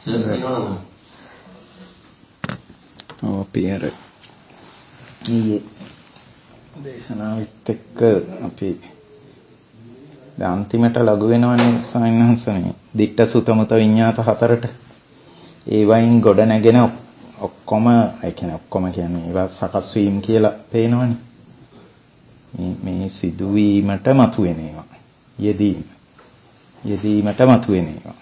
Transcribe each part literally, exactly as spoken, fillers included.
අපි අර ඊයේ දේශනාවත් එක්ක අපි දැන් අන්තිමට ලඝු වෙනවනේ සායනහසනේ දිට්ඨ සුත මුත විඤ්ඤාත හතරට ඒ වයින් ගොඩ නැගෙන ඔක්කොම ඒ කියන්නේ ඔක්කොම කියන්නේ ඒවා සකස් වීම කියලා පේනවනේ මේ මේ සිදුවීමට මතුවෙන ඒවා යෙදීම යෙදීමට මතුවෙන ඒවා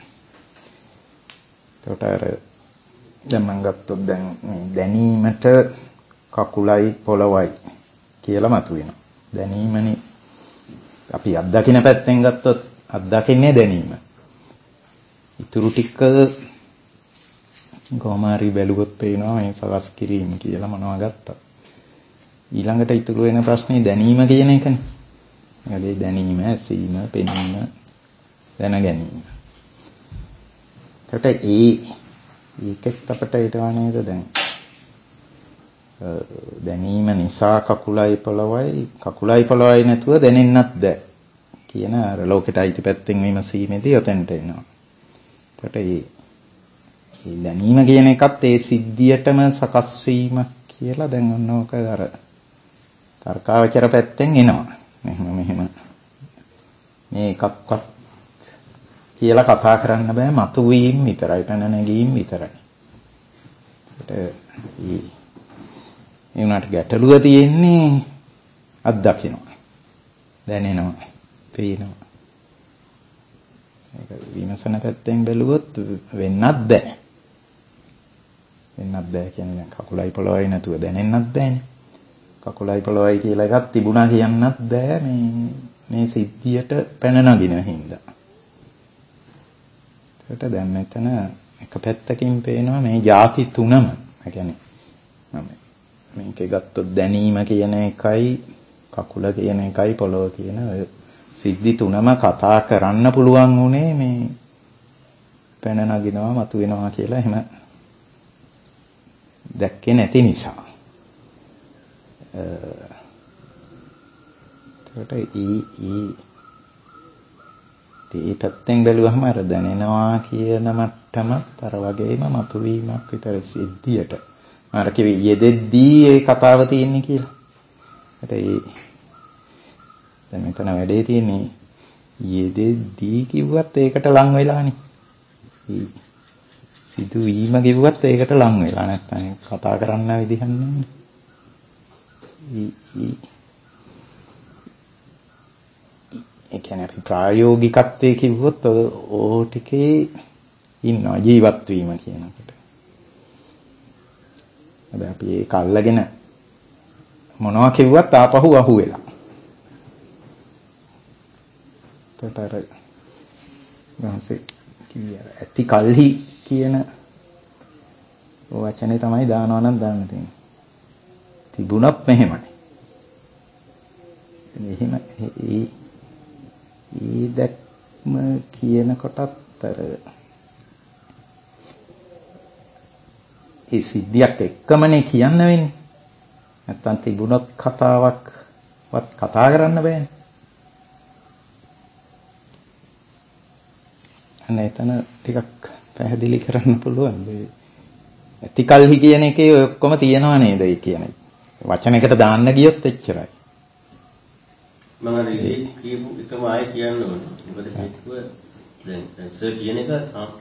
ඒකට අර දැන් මම ගත්තොත් දැන් මේ දැනීමට කකුලයි පොළවයි කියලා මතුවෙනවා. දැනීමනේ අපි අත්දකින්න පැත්තෙන් ගත්තොත් අත්දකින්නේ දැනීම. ඊටු ටික කොමාරි බැලුවොත් පේනවා මේ සකස් කිරීම කියලා මොනවා ගත්තා. ඊළඟට ඉතුරු වෙන ප්‍රශ්නේ දැනීම කියන එකනේ. ඒ දැනීම, ඇසීම, පෙනීම, දැන ගැනීම. ඒකට ඒ ඒකෙත් අපිට ඊටවා නේද දැන් දැනීම නිසා කකුලයි පොළවයි කකුලයි පොළවයි නැතුව දැනෙන්නත් බෑ කියන අර ලෝකෙට අයිති පැත්තෙන් විමසීමේදී ඔතෙන්ට එනවා. ඒකට මේ මේ දැනීම කියන එකත් ඒ සිද්ධියටම සකස් වීම කියලා දැන් ඔන්නෝක අර තර්කාවචර පැත්තෙන් එනවා. මෙහෙම මෙහෙම මේ එකක්වත් කියලා කතා කරන්න බෑ මතුවීම විතරයි පැන නැගීම විතරයි. ඒකට ඒ ඒ උනාට ගැටලුව තියෙන්නේ අත්දකින්නවා. දැනෙනවා. පේනවා. ඒක විමසන පැත්තෙන් බැලුවොත් වෙන්නත් බෑ. වෙන්නත් බෑ කියන්නේ කකුලයි පොළවයි නැතුව දැනෙන්නත් බෑනේ. කකුලයි පොළවයි කියලා එකක් තිබුණා කියන්නත් බෑ මේ මේ සිද්ධියට පැන නගින හින්දා. ඒකට දැන් මෙතන එක පැත්තකින් පේනවා මේ ಜಾති තුනම. ඒ කියන්නේ මම මේකේ ගත්තොත් දැනීම කියන එකයි කකුල කියන එකයි පොළව කියන ඔය සිද්ධි තුනම කතා කරන්න පුළුවන් උනේ මේ පැන නගිනවා මතු වෙනවා කියලා එහෙම දැක්කේ නැති නිසා. ඒකට ඊ ඊ ඒ පැත්තෙන් බැලුවහම අර දැනෙනවා කියන මට්ටමත් අර වගේම මතුවීමක් විතර සිද්ධියට අර කිවි යෙදෙද්දී ඒ කතාව තියෙන්නේ කියලා. ඒත් ඒ දැන් මෙතන වැඩේ තියෙන්නේ යෙදෙද්දී කිව්වත් ඒකට ලං වෙලානේ. සිදුවීම කිව්වත් ඒකට ලං වෙලා නැත්නම් කතා කරන්න විදිහක් නැහැ. ඒ කියන්නේ අපි ප්‍රායෝගිකත්වයේ කිව්වොත් ඕ ටිකේ ඉන්නවා ජීවත් වීම කියනකොට. හැබැයි අපි ඒක අල්ලගෙන මොනවා කිව්වත් ආපහු අහු වෙලා. ඒතර ගාන්සේ කිව්වා ඇති කල්හි කියන වචනේ තමයි දානවා නම් දාන්න තියෙන්නේ. තිබුණත් මෙහෙමයි. මෙහෙම ඒ ඒ දැක්ම කියනකොටත් අර ඒ සිද්ධියක් එක්කමනේ කියන්න වෙන්නේ. නැත්තම් තිබුණොත් කතාවක්වත් කතා කරන්න බෑනේ. අනේ එතන ටිකක් පැහැදිලි කරන්න පුළුවන්. ඇතිකල්හි කියන එකේ ඔය ඔක්කොම තියෙනව නේද? ඒ කියන්නේ වචනයකට දාන්න ගියොත් එච්චරයි. මම අර කියපු එකම ආයෙ කියන්න ඕන. මොකද හේතුව දැන් සර් කියන එක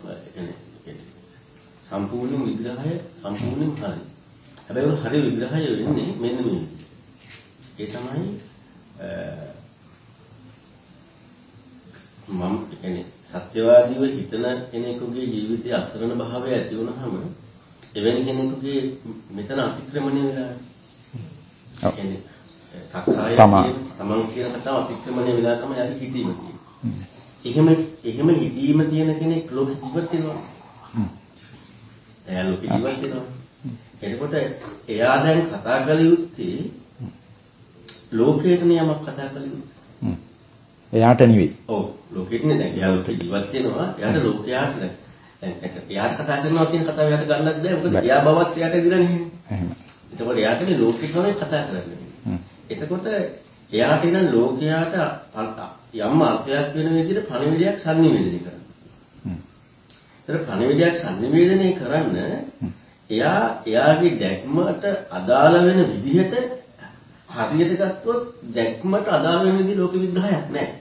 සම්පූර්ණ විග්‍රහය සම්පූර්ණයෙන් හරි. හැබැයි හරි විග්‍රහය වෙන්නේ මෙන්න මේ විදිහට. ඒ තමයි මම කියන්නේ සත්‍යවාදීව හිතන කෙනෙකුගේ ජීවිතයේ අසරණ භාවය ඇති වුණාම එවැනි කෙනෙකුගේ මෙතන අතික්‍රමණය වෙලා කියන්නේ සක්කාය තමන් කියන කතාව අතික්‍රමණය වෙලා තමයි හරි හිතීම තියෙන්නේ. එහෙම එහෙම හිතීම තියෙන කෙනෙක් ලෝකෙ ජීවත් වෙනවා. එයා ලෝකෙ ජීවත් වෙනවා. එතකොට එයා දැන් කතා කළ යුත්තේ ලෝකයට නියමක් කතා කළ යුත්තේ. එයාට නෙවෙයි. ඔව් ලෝකෙට නේ දැන් එයා ලෝකෙ ජීවත් වෙනවා. එයාට ලෝකයාට දැන් එයාට කතා කරනවා කියන කතාව එයාට ගන්නත් බෑ. මොකද එයා බවත් එයාට දිලා නෙමෙයි. එහෙම. එතකොට එයාටනේ ලෝකෙ තමයි කතා කරන්නේ. එතකොට එයාට ඉතින් ලෝකයාට යම් අර්ථයක් වෙන විදිහට පණිවිඩයක් sannivedana කරනවා. ඒතර පණිවිඩයක් සංනිවේදනය කරන්න එයා එයාගේ දැක්මට අදාළ වෙන විදිහට හරියට ගත්තොත් දැක්මට අදාළ වෙන විදිහ ලෝක විග්‍රහයක් නැහැ.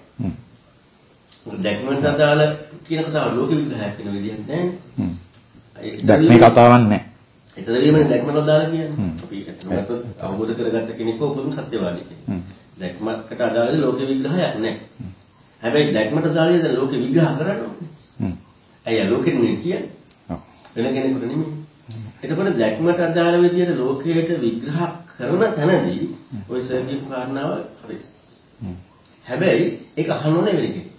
දැක්මට අදාළ කියන කතාව ලෝක විග්‍රහයක් වෙන විදිහක් නැහැ. දැක්මේ කතාවක් නැහැ. ඒතර වීමනේ දැක්මට අදාළ කියන්නේ. අපි හිතනකොට අවබෝධ කරගත්ත කෙනෙක් උපුරුම සත්‍යවාදී කෙනෙක්. දැක්මකට අදාළ ලෝක විග්‍රහයක් නැහැ. හැබැයි දැක්මට අදාළ දේ ලෝක විග්‍රහ කරනවා. ඇයි ලෝකෙ නෙමෙයි කියන්නේ? වෙන කෙනෙකුට නෙමෙයි. එතකොට දැක්මට අදාළ විදිහට ලෝකයට විග්‍රහ කරන තැනදී ඔය සර්කිට් කාරණාව හරියි. හැබැයි ඒක අහන්න ඕනේ වෙන කෙනෙක්.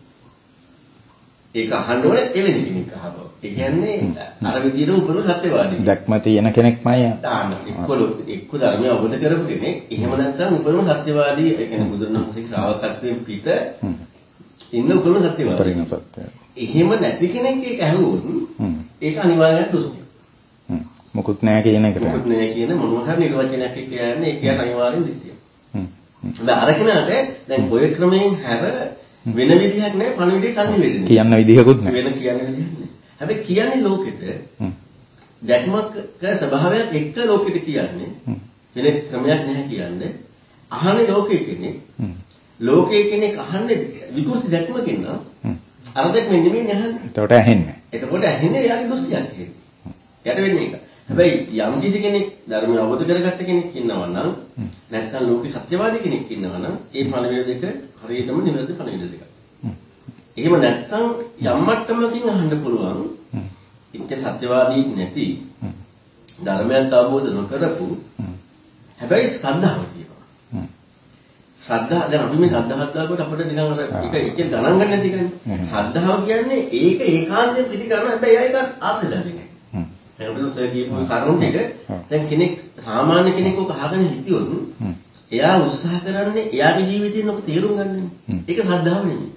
ඒක අහන්න ඕනේ එවෙන කෙනෙක් අහපුවා. ඒ කියන්නේ අර විදිහට උපුරු සත්‍යවාදී. දැක්ම තියෙන කෙනෙක්මයි දාන්න. එක්කොල එක්ක ධර්මය අවබෝධ කරපු කෙනෙක්. එහෙම නැත්නම් උපුරුම සත්‍යවාදී ඒ කියන්නේ බුදුරණවහන්සේගේ ශ්‍රාවකත්වයෙන් පිට ඉන්න උපුරුම සත්‍යවාදී. උපරිම සත්‍යය. එහෙම නැති කෙනෙක් ඒක ඇහුවොත් ඒක අනිවාර්යයෙන් දුස්තිය. මොකුත් නැහැ කියන එකට. මොකුත් නැහැ කියන මොනවා හරි නිර්වචනයක් එක්ක යන්නේ ඒක යට අනිවාර්යෙන් දුස්තිය. හ්ම්. දැන් අර කෙනාට දැන් ඔය ක්‍රමයෙන් හැර වෙන විදිහක් නැහැ පණිවිඩේ සංනිවේදනය. කියන්න විදිහකුත් නැහැ. වෙන කියන්න විදිහක් නැහැ. හැබැයි කියන්නේ ලෝකෙට දැක්මක ස්වභාවයක් එක්ක ලෝකෙට කියන්නේ වෙන ක්‍රමයක් නැහැ කියන්නේ. අහන්නේ ලෝකයේ කෙනෙක්. ලෝකයේ කෙනෙක් අහන්නේ විකෘති දැක්මකින් නම් අර දැක්මෙන් නෙමෙයි අහන්නේ. එතකොට ඇහෙන්නේ. එතකොට ඇහෙන්නේ යාගේ දෘෂ්ටියක් කියන්නේ. යට වෙන්නේ ඒක. හැබැයි යම් කිසි කෙනෙක් ධර්මය අවබෝධ කරගත්ත කෙනෙක් ඉන්නවා නම් නැත්නම් ලෝකේ සත්‍යවාදී කෙනෙක් ඉන්නවා නම් ඒ පණිවිඩ දෙක හරියටම නිවැරදි පණිවිඩ දෙකක්. එහෙම නැත්නම් යම් මට්ටමකින් අහන්න පුළුවන් ඉච්ඡ සත්‍යවාදී නැති ධර්මයක් අවබෝධ නොකරපු හැබැයි ශ්‍රද්ධාව තියෙනවා. ශ්‍රද්ධාව දැන් අපි මේ ශ්‍රද්ධාවත් ගාවට අපිට නිකන් අර ඒක එක ගණන් ගන්න නැති කියන්නේ. ශ්‍රද්ධාව කියන්නේ ඒක ඒකාන්තයෙන් පිළිගන්න හැබැයි ඒක ආර්ථිකද නැහැ. දැන් අපි උසය කියපු කරුණු ටික දැන් කෙනෙක් සාමාන්‍ය කෙනෙක් ඔක අහගෙන හිටියොත් එයා උත්සාහ කරන්නේ එයාගේ ජීවිතේන ඔක තේරුම් ගන්න. ඒක ශ්‍රද්ධාව නෙමෙයි.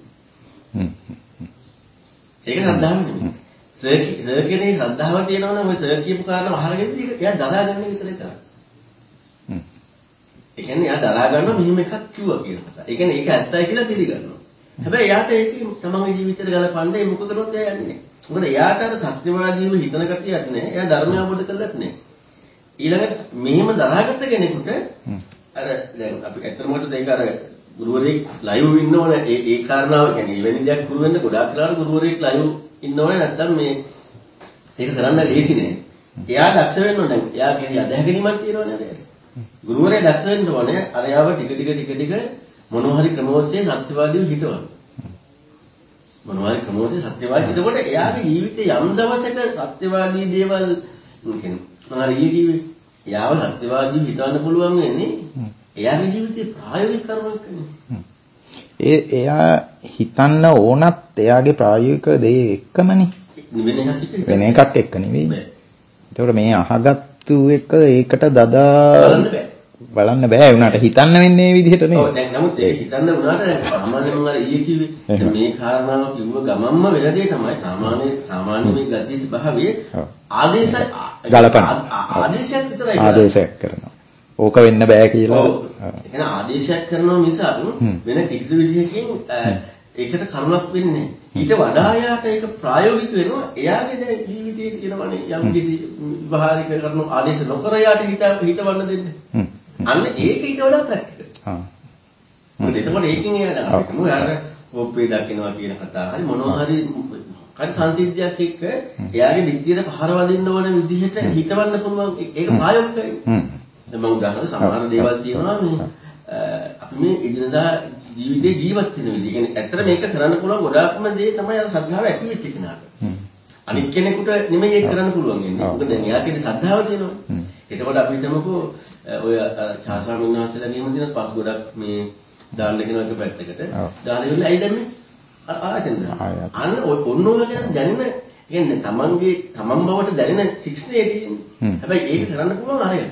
ඒක ශ්‍රද්ධාව නෙමෙයි. සර් සර් කියන්නේ ශ්‍රද්ධාව තියෙනවා නම් ඔය සර් කියපු කාරණා අහගෙන ඉතින් එයා දරා ගන්න විතරයි කරන්නේ. ඒ කියන්නේ එයා දරා ගන්නවා මෙහෙම එකක් කිව්වා කියන කතාව. ඒ කියන්නේ ඒක ඇත්තයි කියලා පිළිගන්නවා. හැබැයි එයාට ඒක තමන්ගේ ජීවිතේට ගලපන්නේ මොකද කරොත් එයා යන්නේ නැහැ. මොකද එයාට අර සත්‍යවාදීව හිතන කතියක් නැහැ. එයා ධර්මය අවබෝධ කරලත් නැහැ. ඊළඟට මෙහෙම දරාගත්ත කෙනෙකුට අර දැන් අපි ඇත්තටම හිතුවත් ඒක අර ගුරුවරයෙක් ලයිව් ඉන්න ඕනේ. ඒ ඒ කාරණාව කියන්නේ වෙන දෙයක් කරු වෙන්න ගොඩාක් වෙලාවට ගුරුවරයෙක් ලයිව් ඉන්න ඕනේ නැත්තම් මේ ඒක කරන්න ලේසි නෑ. එයා දක්ෂ වෙන්න ඕනේ. දැන් එයා කියන්නේ අධ්‍යයනයක් තියෙනවනේ නේද? ගුරුවරයා දක්ෂ වෙන්න ඕනේ. අර යාව ටික ටික ටික ටික මොනවා හරි ක්‍රමෝස්සේ සත්‍යවාදීව හිතවන්න. මොනවා හරි ක්‍රමෝස්සේ සත්‍යවාදී හිතකොට එයාගේ ජීවිතේ යම් දවසක සත්‍යවාදී දේවල් කියන්නේ මොනවා හරි කිව්වේ. එයාව සත්‍යවාදීව හිතවන්න පුළුවන් වෙන්නේ එයාගේ ජීවිතේ ප්‍රායෝගික කර්මයක් නේ. ඒ එයා හිතන්න ඕනත් එයාගේ ප්‍රායෝගික දේ එක්කමනේ. වෙන එකක් එක්ක නෙවෙයි. ඒතකොට මේ අහගත්තු එක ඒකට දදා බලන්න බෑ වුණාට හිතන්න වෙන්නේ මේ විදිහට නේ. ඔව් දැන් නමුත් ඒක හිතන්න වුණාට සාමාන්‍යයෙන් මම අර ඊයේ කිව්වේ මේ කාරණාව කිව්ව ගමම්ම වෙන දේ තමයි සාමාන්‍ය සාමාන්‍ය මේ ගතිය ස්වභාවය ආදේශ ගලපන ආදේශයක් විතරයි. ආදේශයක් කරනවා. ඕක වෙන්න බෑ කියලා. ඒ කියන්නේ ආදේශයක් කරනවා මිසක් වෙන කිසිදු විදිහකින් ඒකට කරුණක් වෙන්නේ නැහැ. ඊට වඩා යාට ඒක ප්‍රායෝගික වෙනවා. එයාගේ දැන් ජීවිතයේ කියනවනේ යම් කිසි විවහාරික කරන ආදේශ නොකර යාට හිත හිතවන්න දෙන්නේ. අන්න ඒක ඊට වඩා ප්‍රැක්ටිකල්. හා. මොකද එතකොට ඒකෙන් එයාට අපිටම යාට කෝපේ දකින්නවා කියන කතාව හරි මොනවා හරි හරි සංසිද්ධියක් එක්ක එයාගේ දික්තියට පහර වදින්න ඕන විදිහට හිතවන්න පුළුවන්. ඒක ප්‍රායෝගිකයි. දැන් මම උදාහරණ සමහර දේවල් තියෙනවා මේ අපි මේ ඉදිනදා ජීවිතේ ජීවත් වෙන විදිහ. කියන්නේ ඇත්තට මේක කරන්න පුළුවන් ගොඩාක්ම දේ තමයි අර ශ්‍රද්ධාව ඇති වෙච්ච කෙනාට. අනිත් කෙනෙකුට නෙමෙයි ඒක කරන්න පුළුවන් වෙන්නේ. මොකද දැන් එයාගේ ශ්‍රද්ධාව තියෙනවා. එතකොට අපි හිතමුකෝ ඔය චාස්වාමීන් වහන්සේලා නියම දින පස් ගොඩක් මේ දාන්න කියන එක පැත්තකට. දාන්න ඉවරලා ඇයි දැම්මේ? ආයෙත් අන්න ඔන්න ඔය ගැන දැනෙන කියන්නේ තමන්ගේ තමන් බවට දැනෙන ශික්ෂණය තියෙන්නේ. හැබැයි ඒක කරන්න පුළුවන් අරගෙන.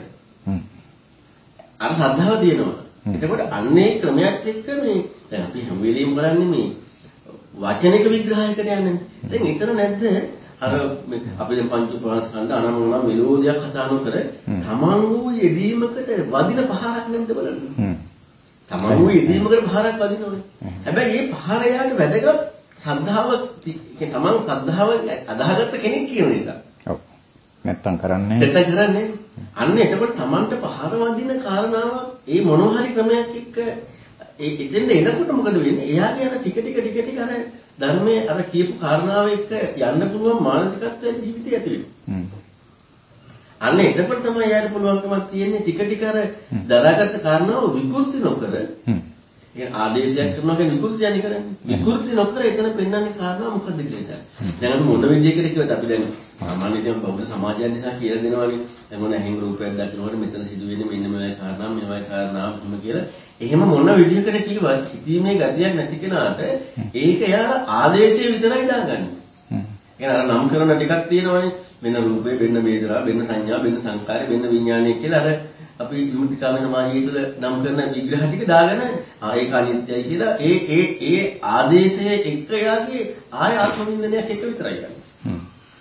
අර ශ්‍රද්ධාව තියෙනවා. එතකොට අන්නේ ක්‍රමයක් එක්ක මේ දැන් අපි හැම වෙලෙම බලන්නේ මේ වචනික විග්‍රහයකට යන්නේ. දැන් එතන නැද්ද අර අපි දැන් පංච උපාස්කන්ධ අනමන මෙලෝදියක් කතා නොකර තමන් වූ යෙදීමකට වදින පහරක් නැද්ද බලන්න. තමන් වූ යෙදීමකට පහරක් වදිනවනේ. හැබැයි මේ පහර යාට වැදගත් සද්ධාව කියන්නේ තමන් සද්ධාව අදාහගත්ත කෙනෙක් කියන නිසා. ඔව්. නැත්තම් කරන්නේ නැත්තම් කරන්නේ. අන්න එතකොට තමන්ට පහර වදින කාරණාව ඒ මොනවා හරි ක්‍රමයක් එක්ක ඒ එතෙන්ද එනකොට මොකද වෙන්නේ? එයාගේ අර ටික ටික ටික ටික අර ධර්මයේ අර කියපු කාරණාව එක්ක යන්න පුළුවන් මානසිකත්වයේ ජීවිතය ඇති වෙනවා. අන්න එතකොට තමයි යාට පුළුවන්කමක් තියෙන්නේ ටික ටික අර දරාගත්ත කාරණාව විකෘති නොකර ඒ ආදේශයක් කරනවා කියන්නේ විකෘති යන්නේ කරන්නේ. විකෘති නොකර එතන පෙන්වන්නේ කාරණාව මොකද්ද කියලා. දැන් අපි මොන විදියකට කිව්වද අපි දැන් සාමාන්‍යයෙන් බෞද්ධ සමාජය නිසා කියලා දෙනවානේ. දැන් මොන ඇහිං රූපයක් දකිනකොට මෙතන සිදුවෙන්නේ මෙන්න මේවයි කාරණා මේවයි කාරණා එහෙම කියලා. එහෙම මොන විදියකට කිව්වත් හිතීමේ ගතියක් නැති කෙනාට ඒක එයා ආදේශය විතරයි දාගන්නේ. ඒ අර නම් කරන ටිකක් තියෙනවානේ. වෙන රූපේ, වෙන වේදනා, වෙන සංඥා, වෙන සංකාරය, වෙන විඥානය කියලා අර අපි විමුක්තිකාම සමාජය තුළ නම් කරන විග්‍රහ ටික දාගෙන ආ ඒක අනිත්‍යයි කියලා ඒ ඒ ඒ ආදේශයේ එක්ක යාගේ ආය ආත්ම විඳිනයක් එක විතරයි ගන්න.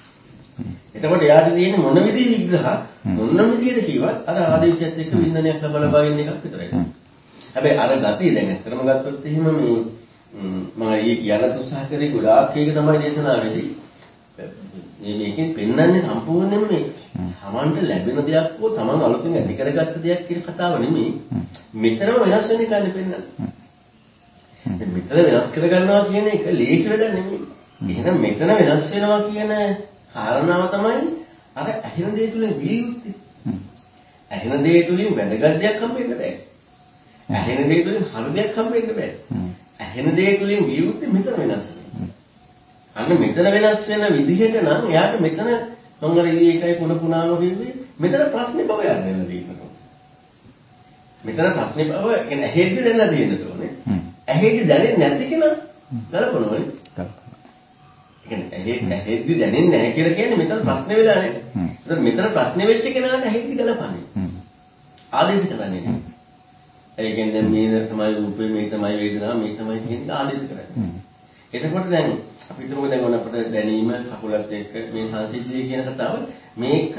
එතකොට යාට තියෙන මොන විදිහේ විග්‍රහ මොන විදිහට කිව්වත් අර ආදේශයත් එක්ක විඳිනයක් ලබා ලබා ඉන්න එකක් විතරයි. හැබැයි අර ගතිය දැන් ඇත්තටම ගත්තොත් එහෙම මේ මම ඊයේ කියන්න උත්සාහ කරේ ගොඩාක් ඒක තමයි දේශනාවේදී මේ මේකෙන් පෙන්වන්නේ සම්පූර්ණයෙන්ම මේ තමන්ට ලැබෙන දෙයක් හෝ තමන් අලුතින් ඇති කරගත්ත දෙයක් කියන කතාව නෙමෙයි. මෙතනම වෙනස් වෙන එකයි පෙන්වන්නේ. මෙතන වෙනස් කරගන්නවා කියන එක ලේසි වැඩක් නෙමෙයි. එහෙනම් මෙතන වෙනස් වෙනවා කියන කාරණාව තමයි අර ඇහෙන දේ තුලින් වියුක්ති. ඇහෙන දේ තුලින් වැදගත් දෙයක් හම්බෙන්න බෑ. ඇහෙන දේ තුලින් හරි දෙයක් හම්බෙන්න බෑ. ඇහෙන දේ තුලින් වියුක්ති මෙතන වෙනස් වෙනවා. අන්න මෙතන වෙනස් වෙන විදිහට නම් එයාට මෙතන මම අර ඊයේ එකයි පුන පුනාම කිව්වේ මෙතන ප්‍රශ්නේ බව යන්නේ තියෙනවා. මෙතන ප්‍රශ්නේ බව කියන්නේ ඇහෙද්දි දැනලා තියෙන්න ඕනේ. ඇහෙද්දි දැනෙන්නේ නැති කෙනා ගලපනවනේ. කියන්නේ ඇහෙද්දි ඇහෙද්දි දැනෙන්නේ නැහැ කියලා කියන්නේ මෙතන ප්‍රශ්නේ වෙලා නැහැ. ඒතර මෙතන ප්‍රශ්නේ වෙච්ච කෙනාට ඇහෙද්දි ගලපන්නේ. ආදේශ කරන්නේ නැහැ. ඒ කියන්නේ මේ තමයි රූපේ මේ තමයි වේදනාව මේ තමයි කියන්නේ ආදේශ කරන්නේ. එතකොට දැන් අපි හිතමු දැන් ඔන්න අපිට දැනීම කකුලත් එක්ක මේ සංසිද්ධිය කියන කතාව මේක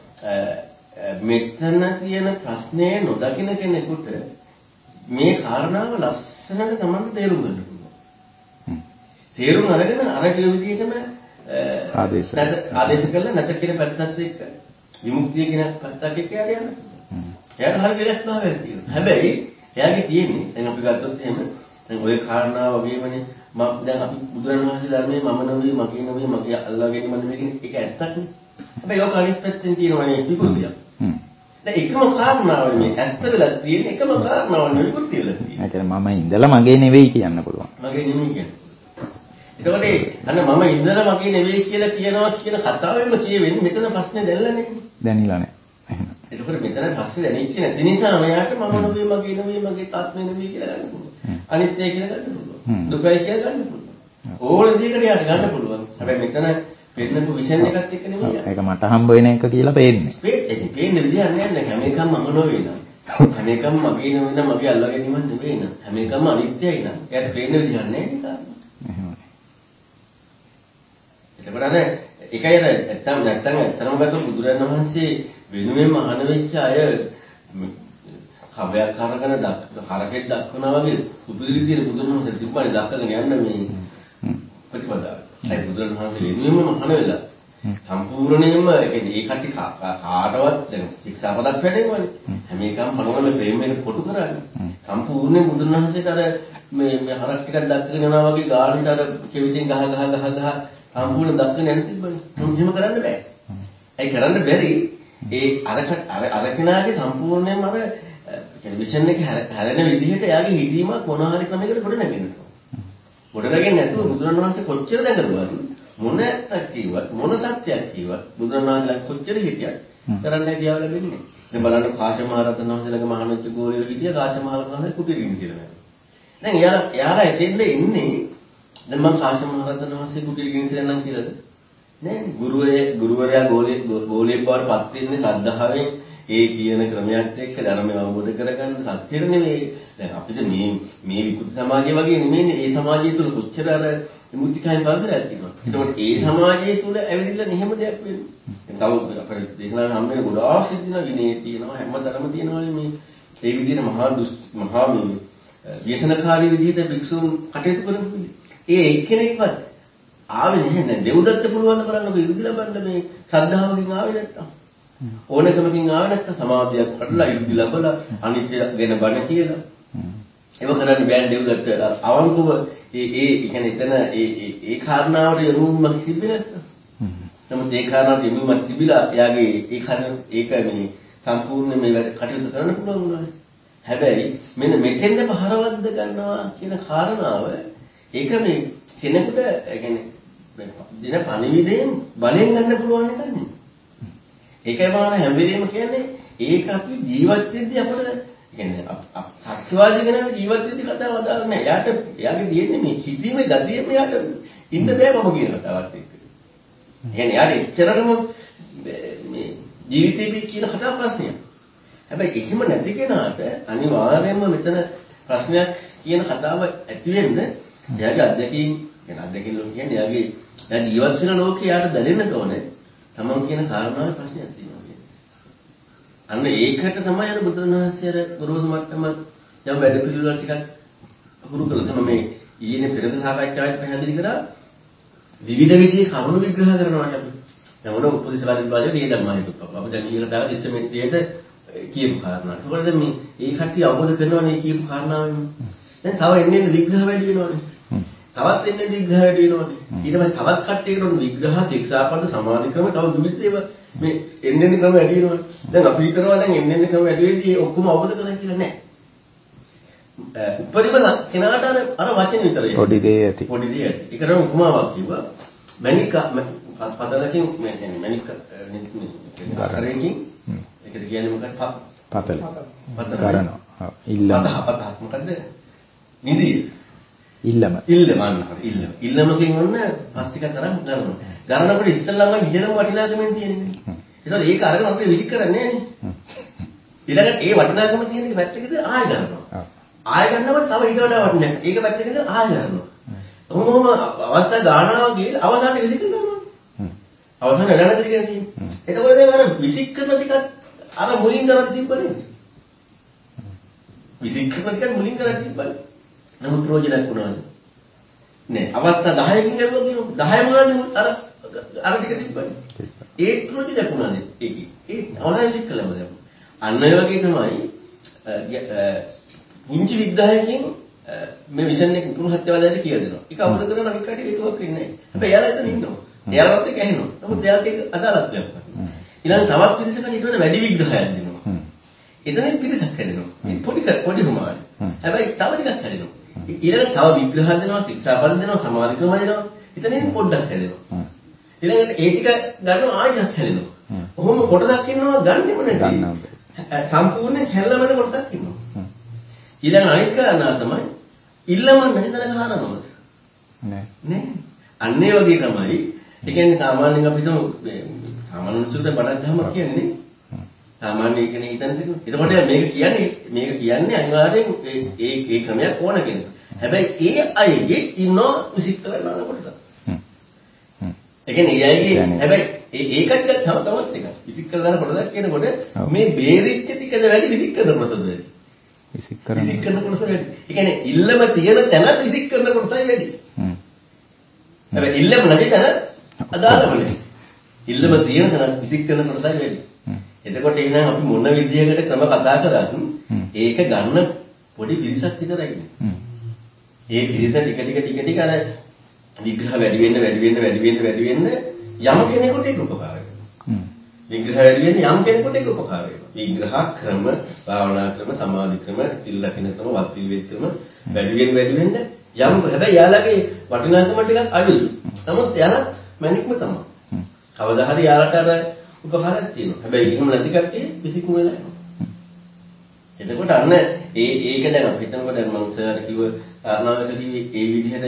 මෙතන තියෙන ප්‍රශ්නේ නොදකින කෙනෙකුට මේ කාරණාව ලස්සනට තමයි තේරුම් ගන්න පුළුවන්. තේරුම් අරගෙන අර කියන විදිහටම ආදේශ ආදේශ කළා නැත කියන පැත්තත් එක්ක විමුක්තිය කියන පැත්තක් එක්ක යන්න පුළුවන්. එයාට හරිය වෙලක් භාවයක් තියෙනවා. හැබැයි එයාගේ තියෙන්නේ දැන් අපි ගත්තොත් එහෙම දැන් ওই කාරණා වගේමනේ මම දැන් අපි බුදුරණන් වහන්සේ ධර්මයේ මම නෙවෙයි මගේ නෙවෙයි මගේ අල්ලා ගැනීම නෙවෙයි කියන එක ඇත්තක්නේ. හැබැයි ඔක අනිත් පැත්තෙන් තියෙනවනේ විකෘතියක්. හ්ම්. දැන් එකම කාරණාවනේ මේ ඇත්ත වෙලා තියෙන එකම කාරණාවනේ විකෘති වෙලා තියෙන්නේ. ඒ කියන්නේ මම ඉඳලා මගේ නෙවෙයි කියන්න පුළුවන්. මගේ නෙවෙයි කියන්නේ. එතකොට අන්න මම ඉඳලා මගේ නෙවෙයි කියලා කියනවා කියන කතාවෙම කියවෙන්නේ මෙතන ප්‍රශ්නේ දැල්ලා නෙවෙයි. දැනිලා නැහැ. එහෙනම්. එතකොට මෙතන ප්‍රශ්නේ දැනෙච්ච නැති නිසා මෙයාට මම නෙවෙයි මගේ නෙවෙයි මගේ තාත්මය නෙවෙයි කියලා ගන්න පුළුවන්. අනිත්‍යයි කියලා ගන්න පුළුවන්. දුකයි කියලා ගන්න පුළුවන්. ඕන දෙයකට යාට ගන්න පුළුවන්. හැබැයි මෙතන පෙන්නපු විෂන් එකත් එක්ක නෙමෙයි. ඒක මට හම්බ වෙන එක කියලා පේන්නේ. ඒ පේන්නේ විදියක් නෑ නේද? හැම එකම මම නොවේ නේද? හැම එකම මගේ නෙවෙයි නේද? මගේ අල්ලා ගැනීමක් නෙවෙයි නේද? හැම එකම අනිත්‍යයි නේද? එයාට පේන්නේ විදියක් නෑ නේද? එහෙමයි. එතකොට අර එකයි අර නැත්තම් නැත්තම් ඇත්තම ගත්තොත් බුදුරජාණන් වහන්සේ වෙනුවෙන්ම අහන වෙච්ච අය කවයක් කරගෙන හරකෙක් දක්වනවා වගේ සුපිරි විදියට බුදුන් වහන්සේ තිබ්බනේ දක්වගෙන යන්න මේ ප්‍රතිපදාව. ඒ බුදුන් වහන්සේ වෙනුවෙන්ම මහාන වෙලා සම්පූර්ණයෙන්ම ඒ කියන්නේ ඒ කටි කාටවත් දැන් ශික්ෂාපදක් වැඩෙනවනේ. හැම එකම පනවල ප්‍රේම එක කොටු කරන්නේ. සම්පූර්ණයෙන් බුදුන් වහන්සේට අර මේ මේ හරක් ටිකක් දක්වගෙන යනවා වගේ ගානට අර කෙවිතින් ගහ ගහ ගහ ගහ සම්පූර්ණ දක්වගෙන යන්න තිබ්බනේ. මුංජිම කරන්න බෑ. ඒ කරන්න බැරි ඒ අර අර අර කෙනාගේ සම්පූර්ණයෙන්ම අර ටෙලිවිෂන් එකේ හැරෙන විදිහට එයාගේ හිතීමක් මොන හරි ක්‍රමයකට ගොඩ නැගෙනවා. ගොඩ නැගෙන්නේ නැතුව බුදුරණවහන්සේ කොච්චර දැකරුවත් මොන ඇත්තක් කිව්වත් මොන සත්‍යයක් කිව්වත් බුදුරණවහන්සේලා කොච්චර හිටියත් කරන්න හැකියාව ලැබෙන්නේ නැහැ. දැන් බලන්න කාශ්‍යප මහ රහතන් වහන්සේලාගේ මහානච්ච ගෝලියෝ හිටිය කාශ්‍යප මහ රහතන් වහන්සේ කුටිරින් කියලා. දැන් එයාලා එයාලා එතෙන්ද ඉන්නේ දැන් මම කාශ්‍යප මහ රහතන් වහන්සේ කුටිරින් කියලා නම් කියලාද? නෑ ගුරුවරයා ගුරුවරයා ගෝලිය ගෝලියෙක් බවට පත් වෙන්නේ ශ්‍රද්ධාවෙන් ඒ කියන ක්‍රමයක් එක්ක ධර්මය අවබෝධ කරගන්න සත්‍යෙට නෙමෙයි. දැන් අපිට මේ මේ විකෘති සමාජය වගේ නෙමෙයිනේ. ඒ සමාජය තුල කොච්චර අර විමුක්තිකයන් පරිසරයක් තියෙනවා. ඒකෝට ඒ සමාජය තුල ඇවිල්ලා එහෙම දෙයක් වෙන්නේ. තව අපේ දේශනාවේ හැම වෙලේම ගොඩාක් සිද්ධිනවා විනේ තියෙනවා හැමතැනම තියෙනවානේ මේ ඒ විදිහට මහා දුෂ්ට මහා මේ ව්‍යසනකාරී විදිහට භික්ෂුන් කටයුතු කරන්නේ. ඒ එක්කෙනෙක්වත් ආවේ නැහැ. දෙව්දත්ත පුළුවන් කරන්නකො ඉරුදි ලබන්න මේ ශ්‍රද්ධාවකින් ආවේ නැත්තම්. ඕනකමකින් ආවේ නැත්තම් සමාධියක් කඩලා ඉරුදි ලබලා අනිත්‍ය ගැන බණ කියලා. ඒව කරන්න බෑනේ දෙව්දත්ත අවංකව ඒ ඒ කියන්නේ එතන ඒ ඒ කාරණාවට යොමුමක් තිබෙන්නේ නැත්තම්. නමුත් ඒ කාරණාවට යොමුමක් තිබිලා එයාගේ ඒ කාරණා ඒක මේ සම්පූර්ණ මේ වැඩ කටයුතු කරන්න පුළුවන් වුණා. හැබැයි මෙන්න මෙතෙන්ද පහරවද්ද ගන්නවා කියන කාරණාව ඒක මේ කෙනෙකුට يعني දින පණිවිඩයෙන් බලෙන් ගන්න පුළුවන් එකක් නෙමෙයි. ඒකයි මම හැම වෙලෙම කියන්නේ ඒක අපි ජීවත් වෙද්දී අපිට කියන්නේ සත්‍යවාදී කෙනා ජීවත් වෙද්දී කතාව අදාළ නැහැ. එයාට එයාගේ තියෙන්නේ මේ හිතීමේ ගතිය මෙයාට ඉන්න බෑ මම කියන කතාවත් එක්ක. يعني යාට එච්චරම මේ ජීවිතේ කියන කතාව ප්‍රශ්නයක්. හැබැයි එහෙම නැති කෙනාට අනිවාර්යයෙන්ම මෙතන ප්‍රශ්නයක් කියන කතාව ඇති වෙන්න එයාගේ අත්දැකීම් يعني අත්දැකීම් ලෝක කියන්නේ එයාගේ දැන් ජීවත් වෙන ලෝකේ යාට දැනෙන්න ඕනේ තමන් කියන කාරණාවේ ප්‍රශ්නයක් තියෙනවා කියන්නේ. අන්න ඒකට තමයි අර බුදුන් වහන්සේ අර ගුරුතුමා මට්ටම යම් වැඩ පිළිවෙලක් ටිකක් හුරු කළා. තමයි මේ ඊයේ පෙරද සාකච්ඡාවට පැහැදිලි කරා විවිධ විදිහේ කරුණු විග්‍රහ කරනවා අපි. දැන් මොන උපදේශවාදී වාදයේ මේ ධර්මය තුප්ප. අපි දැන් ඊළඟ දාලා ඉස්සෙමෙත්තියට කියපු කාරණා. ඒකවල දැන් මේ ඒ කට්ටිය අවබෝධ කරනවනේ කියපු කාරණාවෙන්. දැන් තව එන්නේ විග්‍රහ වැඩි වෙනවනේ. තවත් එන්නේ විග්‍රහ වැඩි වෙනවනේ. ඊට පස්සේ තවත් කට්ටියකට විග්‍රහ ශික්ෂාපද සමාධි ක්‍රම තව විවිධ ඒවා මේ එන්නේ ක්‍රම වැඩි වෙනවනේ. දැන් අපි හිතනවා දැන් එන්නේ ක්‍රම වැඩි වෙද්දී ඔක්කොම අවබෝධ කරගන්න කියලා නෑ. උපරිම කෙනාට අර අර වචන විතරයි. පොඩි දේ ඇති. පොඩි දේ ඇති. ඒකට උපමාවක් කිව්වා. මණික පතලකින් මේ කියන්නේ මණික කරේකින් ඒකට කියන්නේ මොකක්ද? පතල. පතල. කරනවා. ඉල්ලම. පතහ පතහ මොකද්ද? නිදිය. ඉල්ලම. ඉල්ලම අන්න ඉල්ලම. ඉල්ලමකින් ඔන්න පස් ටිකක් අරන් ගන්නවා. ගන්නකොට ඉස්සල්ලාම විහෙරම වටිනාකමෙන් තියෙන්නේ. ඒතකොට ඒක අරගෙන අපිට විසික් කරන්නේ නෑනේ. ඊළඟට ඒ වටිනාකම තියෙන එක පැත්තකද ආය ගන්නවා. ආය ගන්නකොට තව ඊට වඩා වටිනවා. ඒක පැත්තකද ආය ගන්නවා. කොහොමම අවස්ථා ගානාව ගිහලා අවසානයේ විසික් කරනවා. අවසාන වැඩ නැති කියන තියෙන්නේ. එතකොට දැන් අර විසික් කරන ටිකත් අර මුලින් කරලා තිබ්බනේ. විසික් කරන ටිකත් මුලින් කරලා තිබ්බනේ. නමුත් ප්‍රයෝජනයක් වුණාද? නෑ. අවස්ථා දහයකින් ලැබුවා කියමු. දහය මොනවද අර අර ටික තිබ්බනේ. ඒ ප්‍රයෝජනයක් වුණාද? ඒකේ. ඒ අවසාන විසික් කළාම දැන්. අන්න ඒ වගේ තමයි පුංචි විග්‍රහයකින් මේ විෂන් එක තුරු හත්යවලට කියලා දෙනවා. ඒක අවබෝධ කරගන්න අනිත් කටේ හේතුවක් වෙන්නේ නැහැ. හැබැයි එයාලා එතන ඉන්නවා. එයාලවත් ඒක ඇහෙනවා. නමුත් එයාලට ඒක අදාළත්වයක් නැහැ. ඊළඟ තවත් පිරිසකට ඊට වඩා වැඩි විග්‍රහයක් දෙනවා. එතනින් පිරිසක් හැදෙනවා. පොඩි පොඩි හුමාරි. හැබැයි තව ටිකක් හැදෙනවා. ඊළඟ තව විග්‍රහ දෙනවා, ශික්ෂාපද දෙනවා, සමාධි ක්‍රම දෙනවා. එතනින් පොඩ්ඩක් හැදෙනවා. ඊළඟට ඒ ටික ගන්නවා ආයෙත් හැදෙනවා. කොහොම කොටසක් ඉන්නවා ගන්නෙම නැති. සම්පූර්ණ හැල්ලමද කොටසක් ඉන්නවා. ඊළඟ අනිත් කාරණා තමයි ඉල්ලම නැහිතන කාරණාවද? නෑ. නෑ. අන්න ඒ වගේ තමයි. ඒ කියන්නේ සාමාන්‍යයෙන් අපි හිතමු සාමාන්‍ය උත්සුකත බණක් දහම කියන්නේ සාමාන්‍ය කෙනෙක් හිතන දේ. එතකොට මේක කියන්නේ මේක කියන්නේ අනිවාර්යෙන් ඒ ඒ ක්‍රමයක් ඕන කෙනෙක්. හැබැයි ඒ අයගේ ඉන්නෝ විසික් කරන කොටස. හ්ම්. හ්ම්. ඒ කියන්නේ ඒ අයගේ හැබැයි ඒ ඒකත් තව තවත් එකක්. විසික් කරන කොටසක් කියනකොට මේ බේරිච්ච ටිකද වැඩි විසික් කරන කොටසද වැඩි? විසික් කරන විසික් කරන කොටස වැඩි. ඒ කියන්නේ ඉල්ලම තියෙන තැන විසික් කරන කොටසයි වැඩි. හ්ම්. හැබැයි ඉල්ලම නැති තැන අදාළම නැහැ. ඉල්ලම තියෙන තැන විසික් කරන කොටසයි වැඩි. එතකොට එහෙනම් අපි මොන විදියකට ක්‍රම කතා කරත් ඒක ගන්න පොඩි පිරිසක් විතරයි ඉන්නේ. ඒ පිරිස ටික ටික ටික ටික අර විග්‍රහ වැඩි වෙන්න වැඩි වෙන්න වැඩි වෙන්න වැඩි වෙන්න යම් කෙනෙකුට ඒක උපකාර වෙනවා. විග්‍රහ වැඩි වෙන්න යම් කෙනෙකුට ඒක උපකාර වෙනවා. විග්‍රහ ක්‍රම, භාවනා ක්‍රම, සමාධි ක්‍රම, සිල් ලකින ක්‍රම, වත් පිළිවෙත් ක්‍රම වැඩි වෙන්න වැඩි වෙන්න යම් හැබැයි යාළගේ වටිනාකම ටිකක් අඩුයි. නමුත් යාළත් මැනික්ම තමයි. කවදා හරි යාළට අර උපකාරයක් තියෙනවා. හැබැයි එහෙම නැති කට්ටිය විසික්ම වෙලා යනවා. එතකොට අන්න ඒ ඒක දැන් අපි හිතනකොට දැන් මම සර් කිව්ව කාරණාවකදී ඒ විදිහට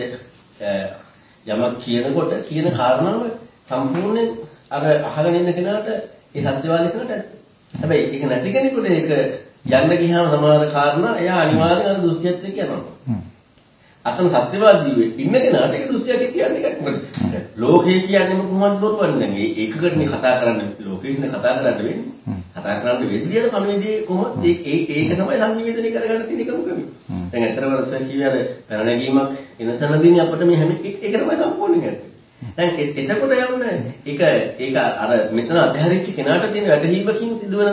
යමක් කියනකොට කියන කාරණාව සම්පූර්ණයෙන් අර අහගෙන ඉන්න කෙනාට ඒ සත්‍යවාදී කෙනාට හැබැයි ඒක නැති කෙනෙකුට ඒක යන්න ගියාම සමහර කාරණා එයා අනිවාර්යෙන් අර දෘෂ්ටියත් එක්ක යනවා. අතන සත්‍යවාදී ඉන්න කෙනාට ඒක දෘෂ්ටියක් කියන්නේ එකක් නෙමෙයි. ලෝකේ කියන්නේ කොහොමද බොරුවන්නේ දැන් ඒකකටනේ කතා කරන්න ලෝකේ ඉන්න කතා කරන්න වෙන්නේ. කතා කරන්න වෙද්දී අර පණවිදී කොහොමද ඒ ඒක තමයි සංනිවේදනය කරගන්න තියෙන එකම ක්‍රමය. දැන් ඇත්තටම රසන් කිව්වේ අර පැන නැගීමක් එන තැනදීනේ අපිට මේ හැම එක එක තමයි සම්පූර්ණ කරන්නේ. දැන් එතකොට යන්නේ ඒක ඒක අර මෙතන අධහැරිච්ච කෙනාට තියෙන වැටහීමකින් සිදුවන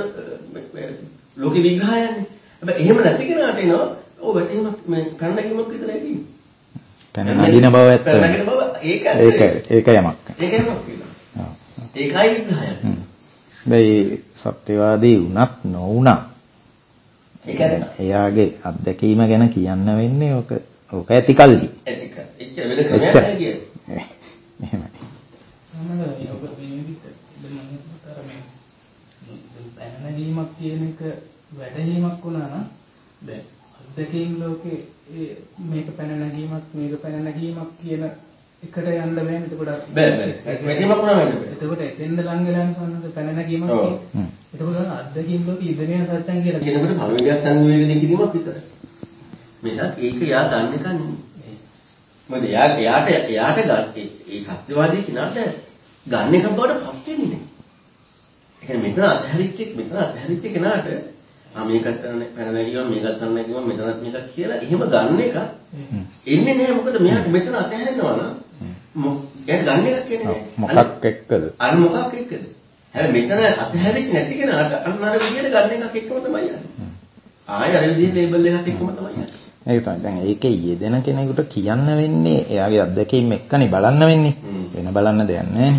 ලෝක විග්‍රහයන්නේ. හැබැයි එහෙම නැති කෙනාට එනවා ඔව් වැටහීමක් මේ පැන නැගීමක් විතරයි තියෙන්නේ. පැන නගින බව ඇත්ත. පැන නගින බව ඒක ඒක ඒක යමක්. ඒක යමක් කියලා. ඔව්. ඒකයි විග්‍රහය. හැබැයි සත්‍යවාදී වුණත් නොවුණත් ඒකද එයාගේ අත්දැකීම ගැන කියන්න වෙන්නේ ඔක ඔක ඇති කල්ලි. ඇති කල්ලි. එච්චර වෙන ක්‍රමයක් නැහැ කියන්නේ. එහෙමයි. සමහරවිට ඔබ මේ විදිහට දෙන්නතර මේ පැනනීමක් කියන එක වැටහීමක් වුණා නම් දැන් අත්දැකීම් ලෝකේ මේක පැන නැගීමක් මේක පැන නැගීමක් කියන එකට යන්න බෑනේ. එතකොට බෑ බෑ. වැටීමක් වුණා වෙන්න බෑ. එතකොට එතෙන්ද ලං වෙලාන සම්මත පැන නැගීමක් කියන්නේ. එතකොට අත්දැකීම් ලෝකේ ඉදගෙන සත්‍යං කියලා කියනකොට පරිවර්තන සංවේදනය කිරීමක් විතරයි. මිසක් ඒක යා ගන්න එක නෙමෙයි. මොකද යා යාට යාට ගන්න ඒ සත්‍යවාදී කෙනාට ගන්න එක බවට පත් වෙන්නේ නැහැ. ඒ කියන්නේ මෙතන අධහැරිච්ච මෙතන අධහැරිච්ච කෙනාට ආ මේකත් පැන නැගීම මේකත් පැන නැගීම මෙතනත් මේකක් කියලා එහෙම ගන්න එක එන්නේ නැහැ. මොකද මෙයාට මෙතන අතහැරෙනවා නම් එයාට ගන්න එකක් කියන්නේ නැහැ. මොකක් එක්කද? අර මොකක් එක්කද? හැබැයි මෙතන අතහැරිච්ච නැති කෙනාට අන්න අර විදිහට ගන්න එකක් එක්කම තමයි යන්නේ. ආයෙ අර විදිහේ ලේබල් එකක් එක්කම තමයි යන්නේ. ඒක තමයි. දැන් ඒකේ යෙදෙන කෙනෙකුට කියන්න වෙන්නේ එයාගේ අත්දැකීම් එක්කනේ බලන්න වෙන්නේ. වෙන බලන්න දෙයක් නැහැ.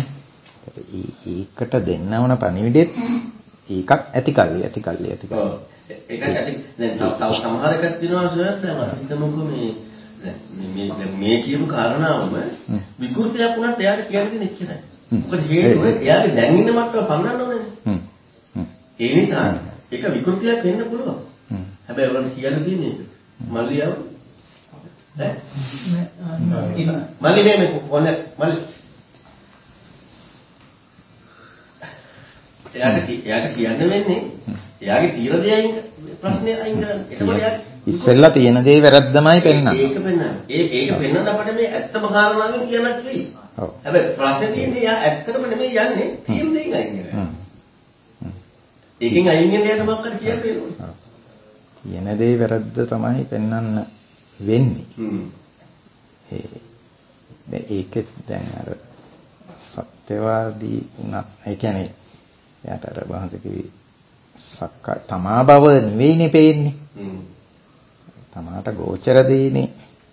ඒකට දෙන්න ඕන පණිවිඩෙත් ඒකක් ඇති කල්ලි ඇති කල්ලි ඇති කල්ලි. ඔව්. ඒකත් ඇති. දැන් තව සමහර එකක් තියෙනවා සර් දැන් අපි හිතමුකෝ මේ මේ මේ කියපු කාරණාවම විකෘතියක් වුණත් එයාට කියන්න දෙන්නේ එච්චරයි. මොකද හේතුව එයාගේ දැන් ඉන්න මට්ටම පන්නන්න ඕනේ. ඒ නිසා ඒක විකෘතියක් වෙන්න පුළුවන්. හැබැයි ඔයාලට කියන්න තියෙන්නේ ඒක. මල්ලියව ඈ මල්ලි නේ මේ කොහොනේ මල්ලි එයාට එයාට කියන්න වෙන්නේ එයාගේ තීර දෙයයින් ප්‍රශ්නේ අයින් කරන්න. එතකොට එයාට ඉස්සෙල්ලා තියෙන දේ වැරද්දමයි පෙන්නන්නේ. ඒක පෙන්නන්නේ. ඒ ඒක පෙන්නන්න අපිට මේ ඇත්තම කාරණාවෙන් කියන්නත් වෙයි. ඔව්. හැබැයි ප්‍රශ්නේ තියෙන්නේ එයා ඇත්තටම නෙමෙයි යන්නේ තීර දෙයින් අයින් කරලා. ඒකෙන් අයින් වෙන එයාට මොකක්ද කියන්න වෙන්නේ. කියන දේ වැරද්ද තමයි පෙන්වන්න වෙන්නේ. ඒ ඒකෙත් දැන් අර සත්‍යවාදී උනත් ඒ කියන්නේ යාට අර වහන්සේ කිවි සක්කාය තමා බව නෙවෙයිනේ පේන්නේ. තමාට ගෝචර දෙන්නේ.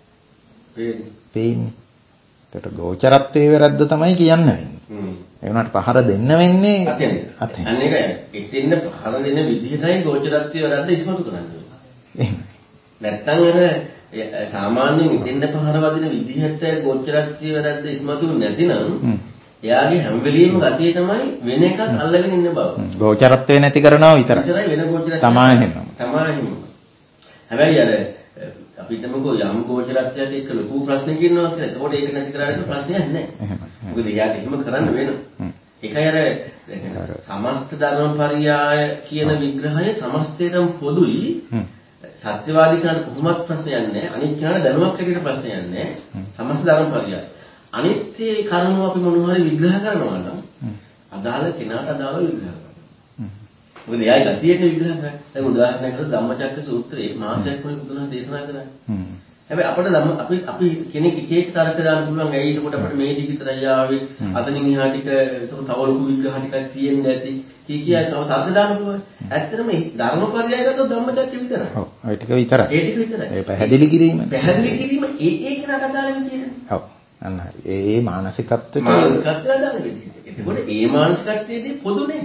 පේන්නේ. ඒකට ගෝචරත්වයේ වැරද්ද තමයි කියන්න වෙන්නේ. ඒ වුණාට පහර දෙන්න වෙන්නේ අතෙන්. අන්න ඒක එතෙන්න පහර දෙන විදිහටයි ගෝචරත්වයේ වැරද්ද ඉස්මතු කරන්නේ. එහෙම. නැත්තම් අර සාමාන්‍යයෙන් එතෙන්න පහර වදින විදිහට ගෝචරත්වයේ වැරද්ද ඉස්මතු නැතිනම් එයාගේ හැම වෙලෙම ගතිය තමයි වෙන එකක් අල්ලගෙන ඉන්න බව. ගෝචරත්වයේ නැති කරනවා විතරයි. විතරයි වෙන ගෝචරත්වය. තමයි එහෙම. තමයි එහෙම. හැබැයි අර අපි හිතමුකෝ යම් ගෝචරත්වයක් එක්ක ලොකු ප්‍රශ්නයක් ඉන්නවා කියලා. එතකොට ඒක නැති කරාට ප්‍රශ්නයක් නැහැ. මොකද එයාට එහෙම කරන්න වෙනවා. ඒකයි අර සමස්ත ධර්මපරියාය කියන විග්‍රහය සමස්තයටම පොදුයි. සත්‍යවාදී කෙනාට කොහොමවත් ප්‍රශ්නයක් නැහැ. අනිත් කෙනාට දැනුමක් හැටියට ප්‍රශ්නයක් නැහැ. සමස්ත ධර්මපරියාය. අනිත්‍ය කරුණු අපි මොනවා හරි විග්‍රහ කරනවා නම් අදාළ කෙනාට අදාළ විග්‍රහ කරනවා. මොකද එයායි ගතියට විග්‍රහ කරන්නේ. දැන් උදාහරණයකට ධම්මචක්ක සූත්‍රයේ මාසයක් වගේ බුදුන් දේශනා කරා. හැබැයි අපිට ධම්ම අපි අපි කෙනෙක් එක එක තර්ක දාන්න පුළුවන්. ඇයි ඒකට අපිට මේ ටික විතරයි ආවේ. අතනින් එහා ටික තව ලොකු විග්‍රහ ටිකක් තියෙන්න ඇති. කී කිය තව තර්ක දාන්න පුළුවන්. ඇත්තටම මේ ධර්මපරියාය ගත්තොත් ධම්මචක්ක විතරයි. ඔව්. ඒ ටික විතරයි. ඒ ටික විතරයි. ඒ පැහැදිලි කිරීම. පැහැදිලි කිරීම ඒ ඒ කෙනාට අදාළ විදියට. ඔව්. අන්න හරි. ඒ මානසිකත්වයට මානසිකත්වයට අදාළ විදියට. එතකොට ඒ මානසිකත්වයේදී පොදුනේ.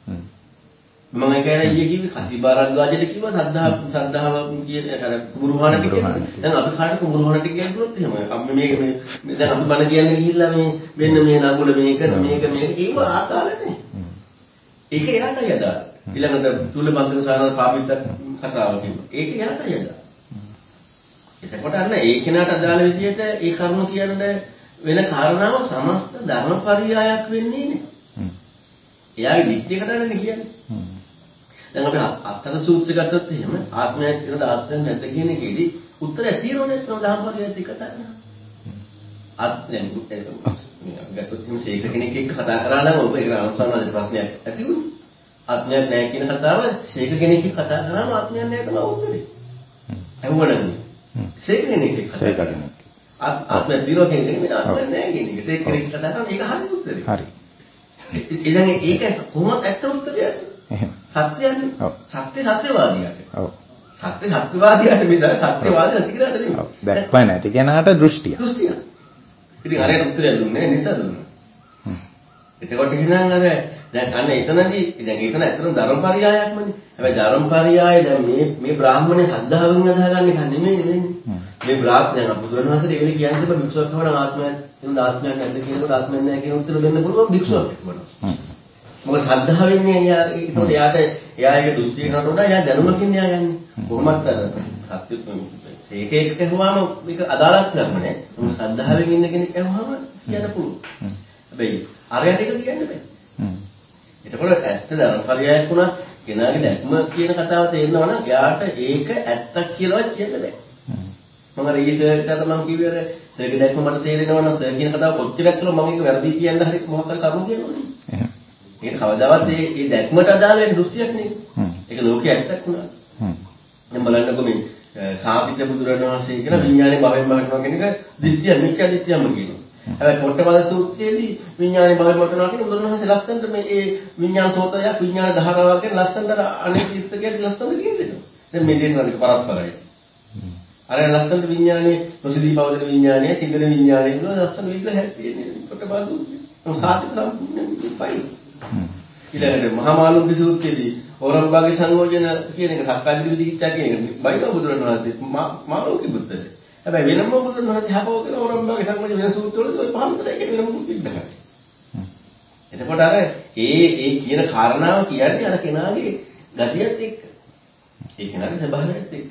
මම ඒකයි ඊයේ කිව්වේ කසිබාරද්වාජයට කිව්වා සද්ධා සද්ධාව කියන අර කුඹුරුහානට කියනවා. දැන් අපි කාට කුඹුරුහානට කියනකොත් එහෙම. අපි මේ මේ දැන් අපි බණ කියන්න ගිහිල්ලා මේ වෙන්න මේ නගුල මේක මේක මේක ඒව ආතාල නේ. ඒක එයාටයි අදාළ. ඊළඟට තුලපන්තක සානල් පාපිච්ච කතාව කිව්වා. ඒක එයාටයි අදාළ. එතකොට අන්න ඒ කෙනාට අදාළ විදිහට ඒ කරුණ කියන්න වෙන කාරණාව සමස්ත ධර්මපරියායක් වෙන්නේ නේ. එයාගේ විත්‍යකටනේ කියන්නේ. දැන් අපි අත්තර සූත්‍රය ගත්තොත් එහෙම ආත්මයක් කියන දාස්තෙන් නැද්ද කියන එකේදී උත්තරය තියෙනවනේ තම ධම්මපරියත් එක්ක කතා කරනවා. ආත්මයෙන් ගත්තොත් එහෙම සීක කෙනෙක් එක්ක කතා කරා නම් ඔබ ඒක අනුසාරණ ප්‍රශ්නයක් ඇති වුණා. ආත්මයක් නැහැ කියන කතාව සීක කෙනෙක් එක්ක කතා කරාම ආත්මයක් නැහැ තමයි උත්තරේ. ඇහුවනම් සේක කෙනෙක් එක්ක. සේක කෙනෙක්. ආත්මය දිරෝ කෙනෙක් නෙමෙයි ආත්මය නෑ කියන එක. සේක කෙනෙක් කතා කරනවා ඒක හරි උත්තරේ. හරි. ඉතින් ඒක කොහොමද ඇත්ත උත්තරය? එහෙම. සත්‍යයන්නේ. ඔව්. සත්‍ය සත්‍යවාදියාට. ඔව්. සත්‍ය සත්‍යවාදියාට මිසක් සත්‍යවාදී නැති කෙනාට නෙමෙයි. ඔව්. දැක්පයි නැති කෙනාට දෘෂ්ටිය. දෘෂ්ටිය. ඉතින් අරයට උත්තරය දුන්නේ නිසා දුන්නා. එතකොට එහෙනම් අර දැන් අන්න එතනදී දැන් එතන ඇත්තටම ධර්මපරියායක්මනේ. හැබැයි ධර්මපරියාය දැන් මේ මේ බ්‍රාහ්මණේ හද්ධාවෙන් අදහගන්න එක නෙමෙයි නෙමෙයි. මේ බ්‍රාහ්මණයන් අපුදුරන වාසයේ ඒවෙලි කියන්නේ තිබ්බ භික්ෂුවක් කවන ආත්මයක් එන ආත්මයක් නැද්ද කියනකොට ආත්මයක් නැහැ කියන උත්තර දෙන්න පුළුවන් භික්ෂුවක් එක්කම. මොකද ශ්‍රද්ධාවෙන් නේ එයා ඒකට එයාට එයාගේ දෘෂ්ටියකට වඩා එයා දැනුමකින් එයා යන්නේ. කොහොමද අර සත්‍ය ඒක එක කහුවාම මේක අදාළක් කරන්නේ. මොකද ශ්‍රද්ධාවෙන් ඉන්න කෙනෙක් කහුවාම කියන්න පුළුවන්. හැබැයි අරයට ඒක කියන්න බෑ. එතකොට ඇත්ත ධර්මපරියායක් වුණා කෙනාගේ දැක්ම කියන කතාව තේරෙනවා නම් එයාට ඒක ඇත්තක් කියලාවත් කියන්න බෑ. මම අර ඊසර්ට අද මම කිව්වේ අර සර්ගේ දැක්ම මට තේරෙනවා නම් සර් කියන කතාව කොච්චරක් කළා මම ඒක වැරදි කියන්න හරි මොකක් හරි කරුණු කියනවනේ. එහෙනම් ඒක කවදාවත් මේ මේ දැක්මට අදාළ වෙන දෘෂ්ටියක් නෙවෙයි. ඒක ලෝකයේ ඇත්තක් වුණා. දැන් බලන්නකො මේ සාපිත බුදුරණන් වහන්සේ කියන විඥානේ භවෙන් භවෙන්නවා කියන එක දෘෂ්ටිය මිත්‍යා දෘෂ්ටියම කියනවා. හැබැයි පොට්ටපද සූත්‍රයේදී විඥානේ භවෙන් භවෙන්නවා කියන බුදුරණන් වහන්සේ ලස්සනට මේ ඒ විඥාන සෝතයක් විඥාන ධාරාවක් කියන ලස්සනට අනෙක් ඉස්තකයේ ලස්සනට කියනවා. දැන් මේ දේශනාවක පරස්පරයි. අර ලස්සනට විඥානේ නොසිදී පවතින විඥානය සිංගල විඥානය කියන ලස්සන විග්‍රහයක් තියෙනවා. පොට්ටපද සූත්‍රයේ. සාපිත සම්පූර්ණයෙන් පයි. ඊළඟට මහා මාළුක්‍ය සූත්‍රයේදී ඕරම්බාගේ සංයෝජන කියන එක සක්කාදිට්ඨි විදිහට කියන එක බයිබල් බුදුරණන් වහන්සේ මාළුක්‍ය බුද්ධද. හැබැයි වෙනම බුදුරණන් වහන්සේ හපව කියන ඕරම්බාගේ සංයෝජන වෙන සූත්‍රවල ඔය පහම විතරයි කියන වෙනම විග්‍රහයි. එතකොට අර ඒ ඒ කියන කාරණාව කියන්නේ අර කෙනාගේ ගතියත් එක්ක. ඒ කෙනාගේ ස්වභාවයත් එක්ක.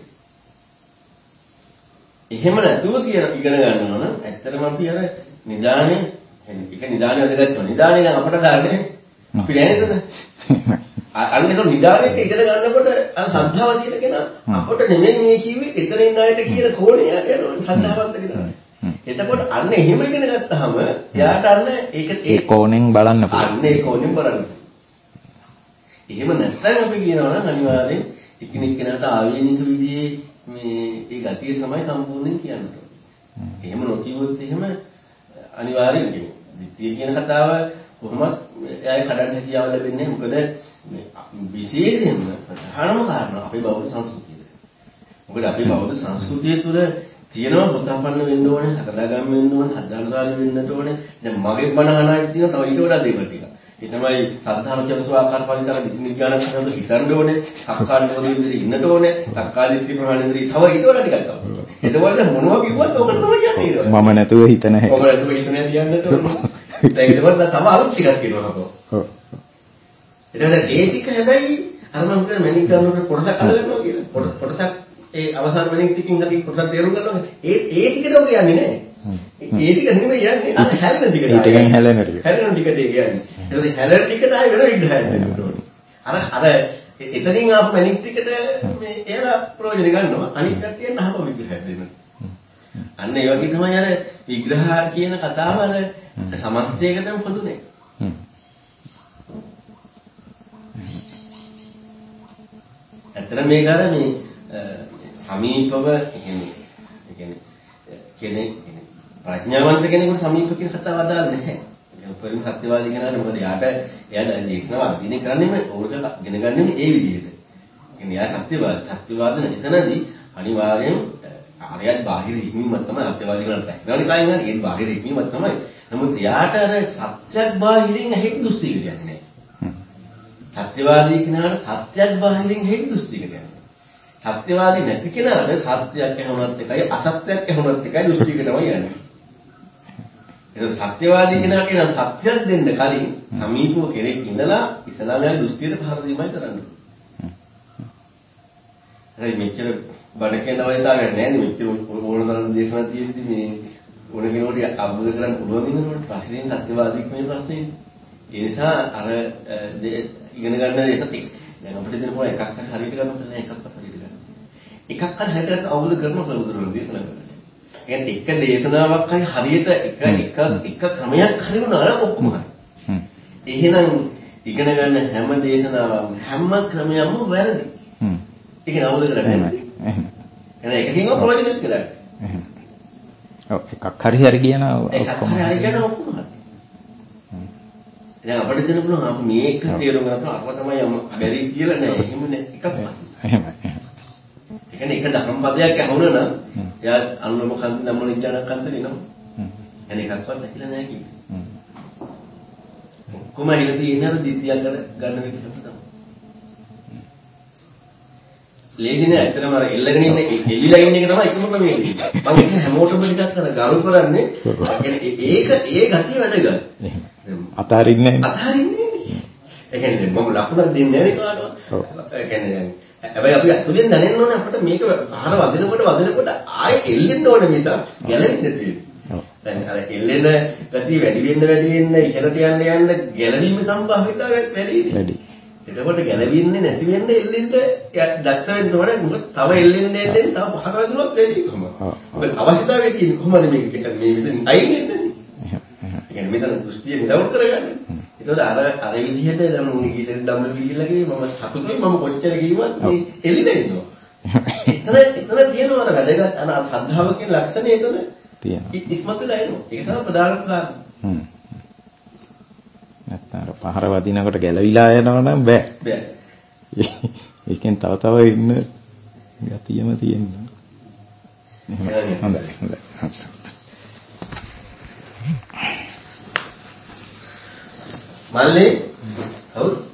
එහෙම නැතුව කියන ඉගෙන ගන්නවා නම් ඇත්තටම අපි අර නිදානේ ඒක නිදානේ වැදගත්ම. නිදානේ නම් අපට දාන්නේ අපි නෑ නේද? අන්න ඒක නිදානයක ඉගෙන ගන්නකොට අර ශ්‍රද්ධාව තියෙන කෙනා අපට නෙමෙයි මේ කිව්වේ එතන ඉන්න අයට කියන කෝණේ යනවා ශ්‍රද්ධාවන්ත කෙනා. එතකොට අන්න එහෙම ඉගෙන ගත්තාම එයාට අන්න ඒක ඒ කෝණෙන් බලන්න පුළුවන්. අන්න ඒ කෝණෙන් බලන්න. එහෙම නැත්නම් අපි කියනවා නම් අනිවාර්යෙන් එකිනෙක කෙනාට ආවේනික විදිහේ මේ ඒ ගතිය තමයි සම්පූර්ණයෙන් කියන්නේ. එහෙම නොකියුවොත් එහෙම අනිවාර්යෙන් කියන්නේ. ditthිය කියන කතාව කොහොමද එයාගේ කඩන්න හැකියාව ලැබෙන්නේ මොකද මේ විශේෂයෙන්ම ප්‍රධානම කාරණා අපේ බෞද්ධ සංස්කෘතිය. මොකද අපේ බෞද්ධ සංස්කෘතිය තුළ තියෙනවා පුතපන්න වෙන්න ඕනේ, හතරගම් වෙන්න ඕනේ, හදානදාල වෙන්නට ඕනේ. දැන් මගේ බණ අහනාට තියෙන තව ඊට වඩා දේවල් ටික. ඒ තමයි සද්ධාර්මචර්ස ආකාර පරිතර විඥාන කරන හිතන්න ඕනේ, සක්කාය නිරෝධී ඉන්නට ඕනේ, සක්කාදිට්ඨි ප්‍රහාණේන්ද්‍රී තව ඊට වඩා ටිකක් තමයි. එතකොට මොනවා කිව්වත් ඔකට තමයි කියන්නේ. මම නැතුව හිතන හැටි. ඔබ නැතුව හිතන හැටි යන්නට ඕනේ. දැන් ඒකවත් තව අලුත් ටිකක් කියනවා අපෝ. ඔව්. එතකොට ඒ ටික හැබැයි අර මම කියන මැනික් ගන්නකොට කොටසක් අල්ලගන්නවා කියලා. කොටසක් ඒ අවසාන මැනික් ටිකකින් හරි කොටසක් තේරුම් ගන්නවා. ඒ ඒ ටිකට ඔබ යන්නේ නැහැ. ඒ ටික නෙමෙයි යන්නේ. අර හැලෙන ටිකට. ඒ ටිකෙන් හැලෙන ටික. හැලෙන ටිකට කියන්නේ. එතකොට හැලෙන ටිකට ආයෙ වෙන විග්‍රහයක් දෙන්න ඕනේ. අර අර එතනින් ආපු මැනික් ටිකට මේ එයාලා ප්‍රයෝජන ගන්නවා. අනිත් කට්ටියන් අහපු විග්‍රහයක් දෙන්න. අන්න ඒ වගේ තමයි අර විග්‍රහ කියන කතාව අර සමස්තයකටම පොදුනේ. ඇත්තට මේක අර මේ සමීපව කියන්නේ කියන්නේ කෙනෙක් ප්‍රඥාවන්ත කෙනෙකුට සමීප කියන කතාව අදාළ නැහැ. ඒ උපරිම සත්‍යවාදී කෙනාට මොකද යාට එයා දේශනාව අධ්‍යයනය කරන්නේ ඕක ඉගෙන ගන්න ඒ විදිහට. කියන්නේ යා සත්‍යවාද සත්‍යවාදන එතනදී අනිවාර්යෙන් ආර්යයත් බාහිර හික්මීමක් තමයි සත්‍යවාදී කෙනාට පැහැදිලි කයින් හරි ඒ බාහිර හික්මීමක් තමයි. නමුත් යාට අර සත්‍යයක් බාහිරින් ඇහෙක් දෘෂ්ටි කියන්නේ නැහැ. සත්‍යවාදී කෙනාට සත්‍යයක් බාහිරින් ඇහෙක් දෘෂ්ටි කියන්නේ. සත්‍යවාදී නැති කෙනාට සත්‍යයක් ඇහුණත් එකයි අසත්‍යයක් ඇහුණත් එකයි දෘෂ්ටික තමයි යන්නේ. ඒක සත්‍යවාදී කෙනාට නම් සත්‍යයක් දෙන්න කලින් සමීපව කෙනෙක් ඉඳලා ඉස්ලාමයේ දෘෂ්ටියට පහර දීමයි කරන්නේ. හරි මෙච්චර බණ කියන අවස්ථාවක් නැහැ නේ මෙච්චර ඕන තරම් දේශනා තියෙද්දි මේ ඕන කෙනෙකුට අවබෝධ කරගන්න පුළුවන් වෙනවනේ පස්සේ සත්‍යවාදීක මේ ප්‍රශ්නේ. ඒ නිසා අර ඉගෙන ගන්න දේශත් එක්ක දැන් අපිට දෙන පොර එකක් හරි හරියට ගන්න නැහැ එකක්වත් හරියට ගන්න. එකක් හරි හරියට අවබෝධ කරනවා බුදුරජාණන් දේශනා කරන්නේ. ඒ කියන්නේ එක දේශනාවක් හරි හරියට එක එක එක ක්‍රමයක් හරි වුණා නම් ඔක්කොම හරි. එහෙනම් ඉගෙන ගන්න හැම දේශනාවක්ම හැම ක්‍රමයක්ම වැරදි. ඒක නවද කරන්නේ. එහෙනම් එකකින්ම ප්‍රයෝජනෙත් කරන්නේ. එහෙනම්. ඔව් එකක් හරි හරි කියනවා ඔක්කොම. එකක් හරි කියනවා ඔක්කොම හරි. දැන් අපිට දෙන්න පුළුවන් අපි මේක තේරුම් ගන්න අපව තමයි බැරි කියලා නෑ. එහෙම නෑ එකක්. එහෙමයි. ඒ කියන්නේ එක දහම් පදයක් ඇහුණා නම් එයා අනුරම කන්ද නම්මල ඉච්ඡාන කන්ද එනවා. හ්ම්. එනේ එකක්වත් ඇහිලා නෑ කිව්වේ. හ්ම්. ඔක්කොම ඇහිලා තියෙන අර දිත්‍යයක් ගන්න විදිහට තමයි. ලේසි නෑ ඇත්තටම අර එල්ලගෙන ඉන්න එල්ලිලා ඉන්න එක තමයි එකම ක්‍රමය. මම ඒක හැමෝටම ටිකක් කර ගරු කරන්නේ. ඒ ඒක ඒ ගතිය වැදගත්. අතාරින්නේ නෑ. අතාරින්නේ නෑ. ඒ කියන්නේ මම ලකුණක් දෙන්නේ නෑ කාටවත්. ඔව්. ඒ කියන්නේ හැබැයි අපි අතුලෙන් දැනෙන්න ඕනේ අපිට මේක පහර වදිනකොට වදිනකොට ආයෙ එල්ලෙන්න ඕනේ මිස ගැලවෙන්න තියෙන්නේ. ඔව්. දැන් අර එල්ලෙන ගතිය වැඩි වෙන්න වැඩි වෙන්න ඉහළට යන්න යන්න ගැලවීම සම්භාවිතාවය වැඩි වෙනවා. වැඩි. එතකොට ගැලවෙන්නේ නැති වෙන්න එල්ලෙන්න දක්ෂ වෙන්න ඕනේ. මොකද තව එල්ලෙන්න එල්ලෙන්න තව පහර වදිනොත් වැඩි කොහොමද? ඔව්. අවශ්‍යතාවය තියෙන්නේ කොහොමද මේක මේ මෙතන අයින් වෙන්නේ? يعني මෙතන දෘෂ්ටිය නිරවුල් කරගන්න. ඒතකොට අර අර විදිහට දැන් මේ ගීතේ ධම්ම විදිහලගේ මම සතුටුයි මම කොච්චර කිව්වත් මේ එළිලා ඉන්නවා. එතන එතන තියෙනවා අර වැදගත් අර ශ්‍රද්ධාව කියන ලක්ෂණය එතන තියෙනවා. ඉස්මතුලා එනවා. ඒක තමයි ප්‍රධාන කාරණා. හ්ම්. නැත්තම් අර පහර වදිනකොට ගැලවිලා යනවනම් බෑ. බෑ. ඒකෙන් තව තව ඉන්න ගතියම තියෙනවා. එහෙනම් හොඳයි හොඳයි. මල්ලේ කවුද